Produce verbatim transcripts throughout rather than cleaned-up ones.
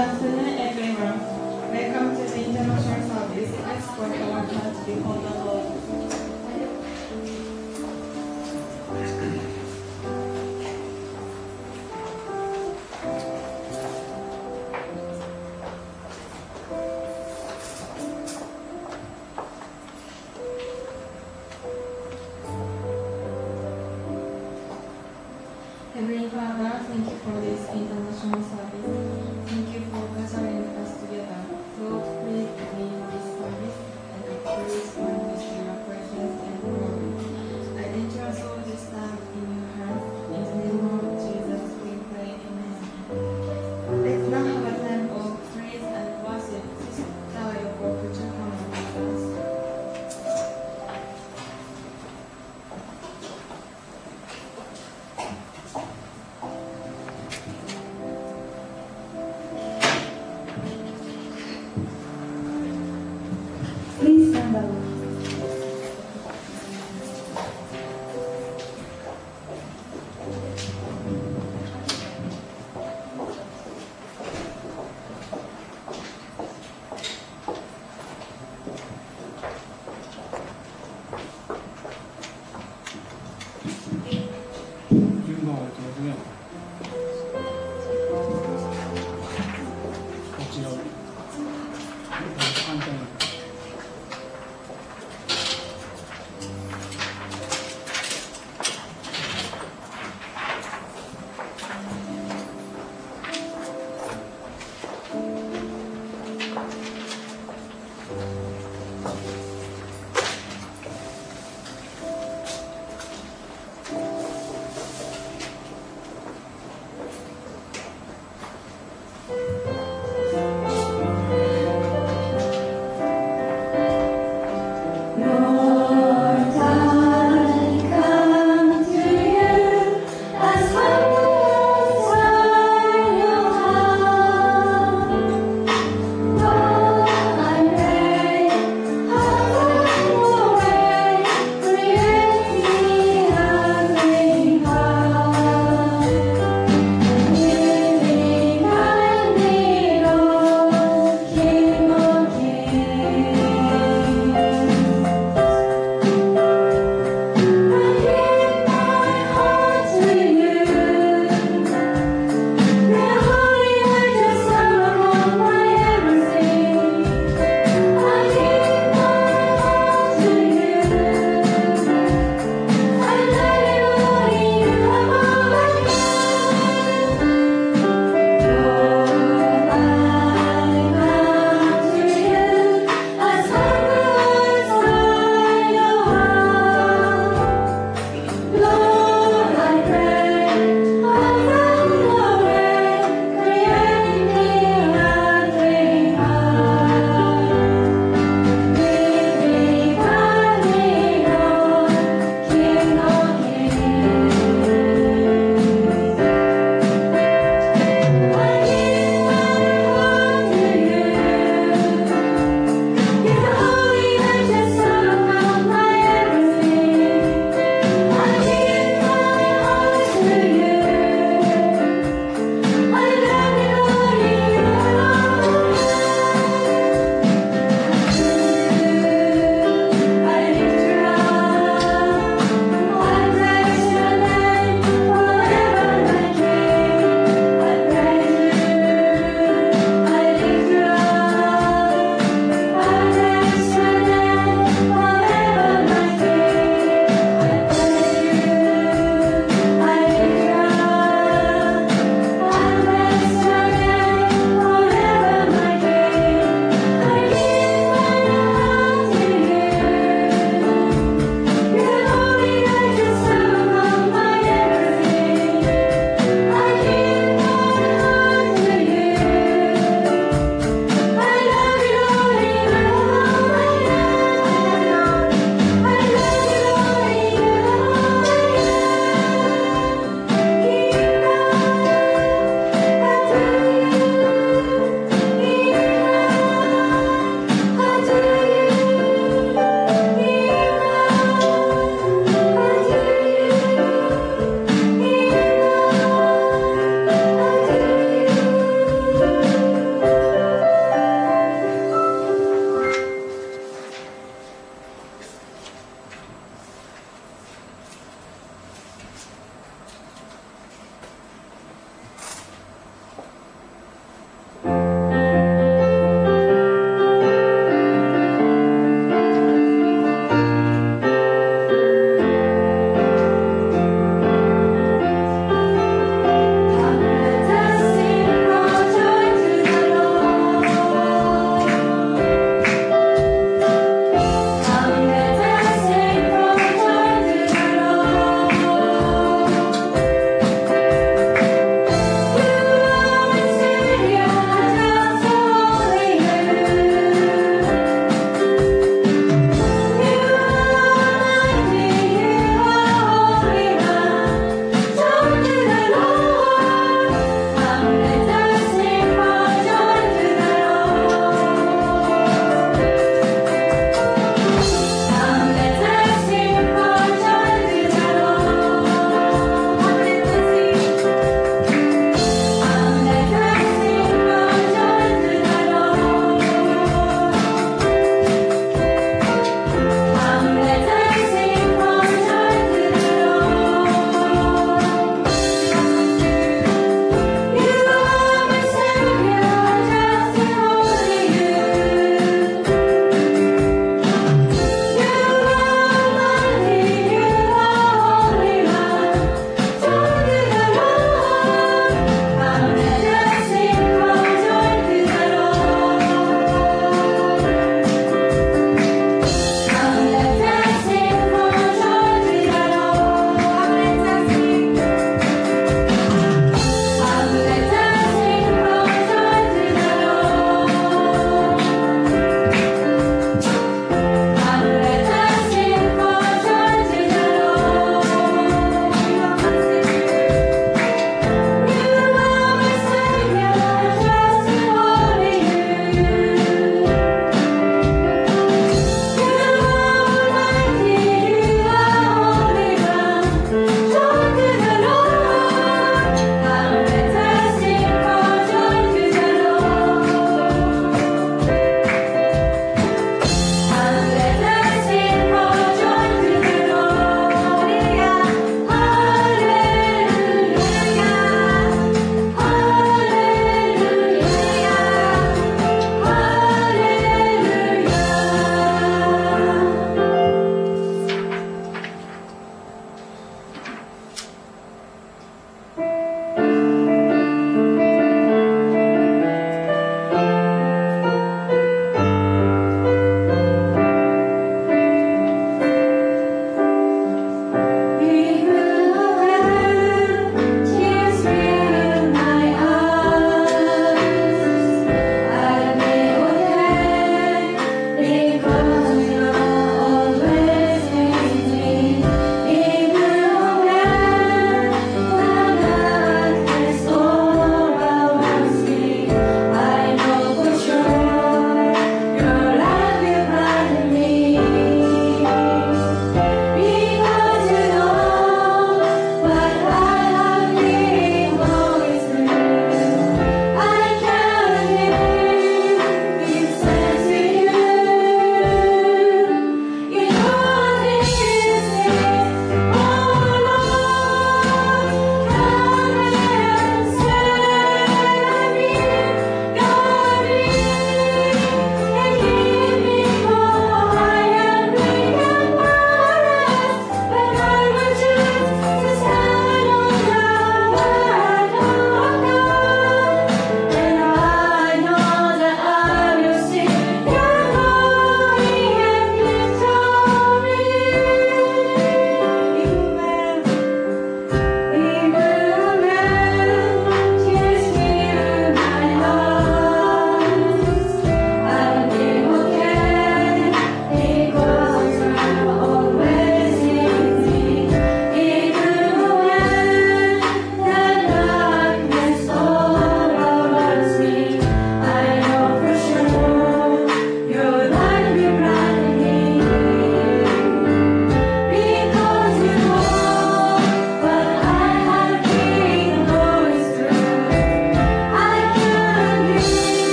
afternoon, everyone. Welcome to the international service. Let's put our hearts before the Lord. Heavenly Father, thank you for this international service. Thank you for gathering us together. Lord, please be this service and please find with your presence and glory. I entrust all this time in your hands. In the name of Jesus, we pray. Amen. Let's now have a time of praise and worship. Sister Yoko, could you come and lead us? Please stand up.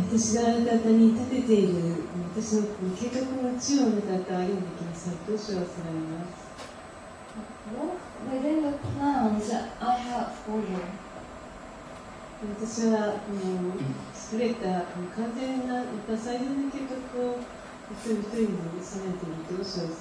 私があなた方に立てている私の計画の地をあなた方は歩んできなさいと主はおっしゃられます。 Walk within the plans I have for you. 私は優れた完全な最善の計画を一人一人に備えていると主はおっしゃられます。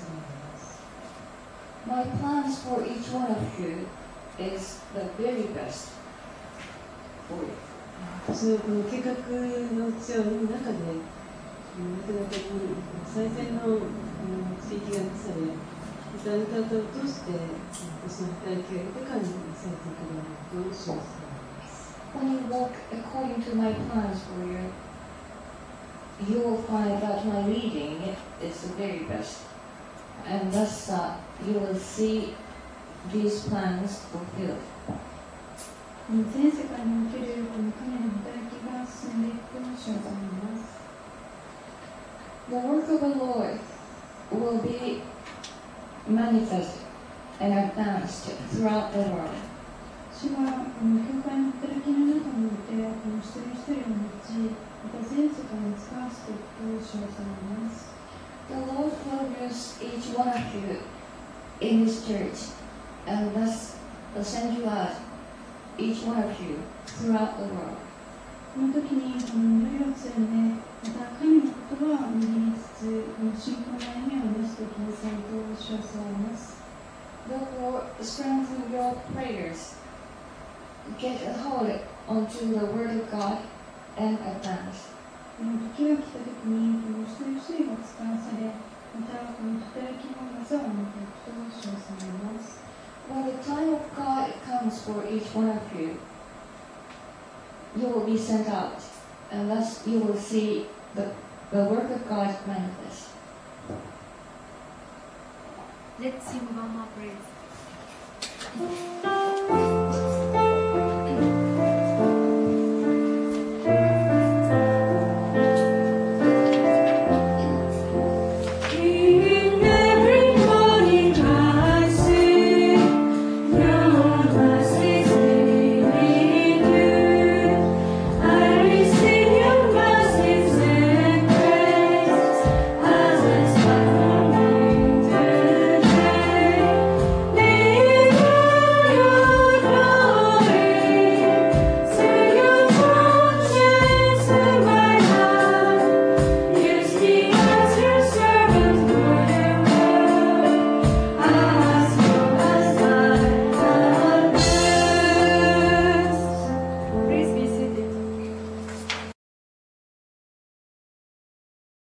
My plans for each one of you is the very best for you. 私のこの計画の地を歩む中で、あなた方に最善の地域がなされ、またあなた方を通して私の働きが豊かになされていくだろうと主はおっしゃられます。 When you walk according to my plans for you, you will find that my leading is the very best, and thus uh, you will see these plans fulfilled. 全世界におけるこの神の働きが進んでいくと主は思います。 The work of the Lord will be manifested and advanced throughout the world. 主はこの教会の働きの中において、この一人一人を用い、また全世界に使わせていくと主は思います。 The Lord will use each one of you in His church, and thus will send you out, each one of you, throughout the world. この時にこの祈りを積んで、また神の言葉を握りつつ、この信仰の歩みをなしていきなさいと主はそう思います。 Therefore, strengthen your prayers. Get a hold onto the Word of God and advance. この時が来た時に、この一人一人が使わされ、またこの働きの技を持っていくと主はそう思います。 When the time of God comes for each one of you, you will be sent out, and thus you will see the, the work of God manifest. Let's sing one more praise.